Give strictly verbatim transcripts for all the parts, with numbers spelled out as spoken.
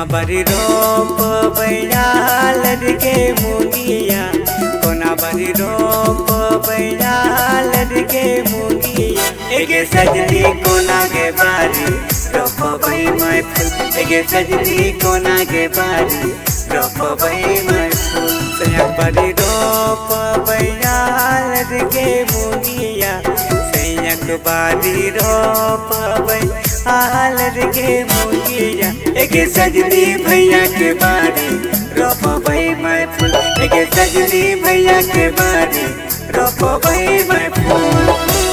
बरी रोप बैयाल के मुंगिया कोना बरी रोप बैयाल के मुंगिया एगे सजनी कोना के बारी रोप बै मैं फूल एगे सजनी कोना के बारी रोप बै मैं फूल सया बरी रोप बैयाल के मुंगिया सैयक बारी रोप बैयाल के मुंगिया एगे सजनी भैया के बारी रोप बै मैं फूल एगे सजनी भैया के बारी रोप बै मैं फूल।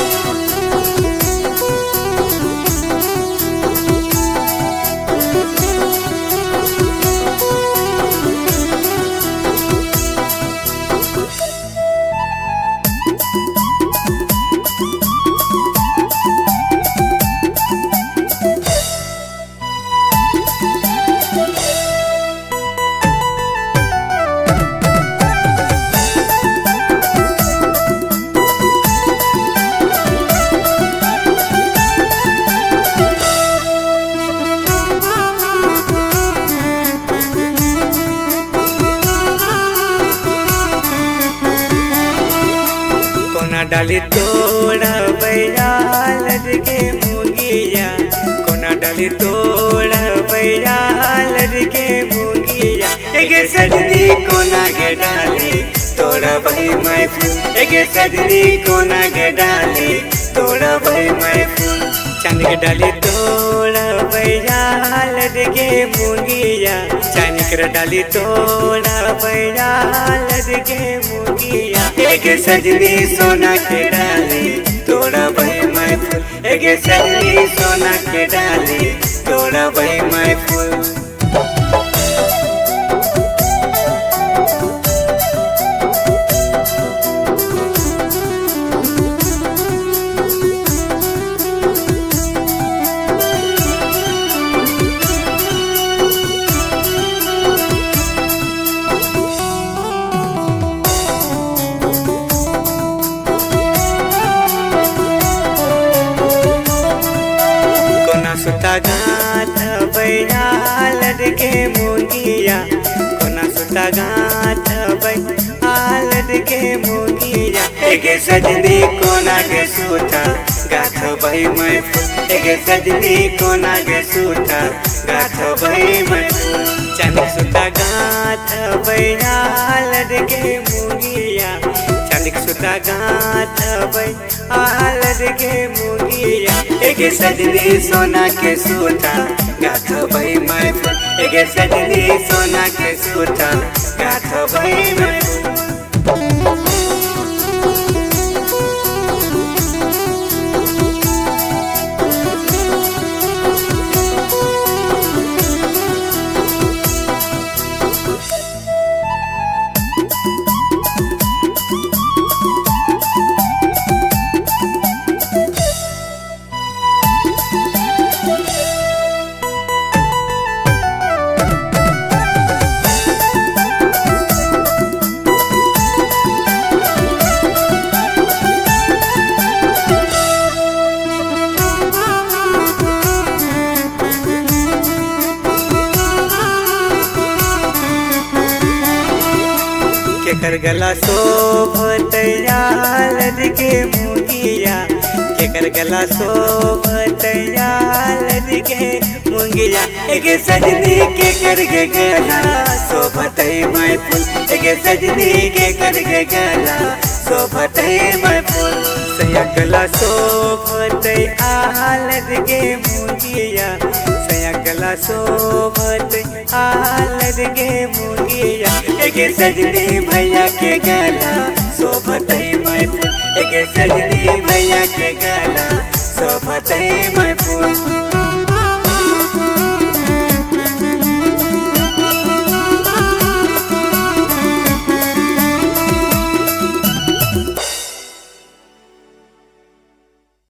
डाली तोड़ा बैयाल के मुंगिया कोना डाली तोड़ा बैयाल के मुंगिया एगे सजनी कोना के डाली तोड़ा भाई मैं फूल एगे सजनी कोना के डाली तोड़ा भाई मैं फूल चांद के डाली तोड़ा बैयाल के मुंगिया चांद के डाली तोड़ा बैयाल के मुंगिया एगे सजनी सोना के डाली तोड़ा भाई मैं फूल एगे सजनी सोना के डाली तोड़ा भाई मैं फूल। सुता गाथ बैयाल के मुंगिया कोना सुता गाथ बैयाल के मुंगिया एगे सजनी कोना के सूता गाथ भाई मैं फूल एगे सजनी कोना के सूता गाथ भाई मैं फूल चंद सुता गाथ बैयाल के मुंगिया चंद सुता गाथ बैयाल के मुंगिया एगे सजनी सोना के सूता गाथ भाई मैं फूल एगे सजनी सोना के सूता गाथ भाई मैं फूल। केकर गला शोभतयाल के मुंगिया केकर गला शोभतयाल के मुंगिया एगे सजनी केकर के गला शोभतई मैं फूल एगे सजनी केकर के गला शोभतई मैं फूल सया गला शोभतयाल के मुंगिया सया गला शोभतयाल के मुंगिया एगे सजनी भैया के गला शोभतई मैं फूल एगे सजनी भैया के गला शोभतई मैं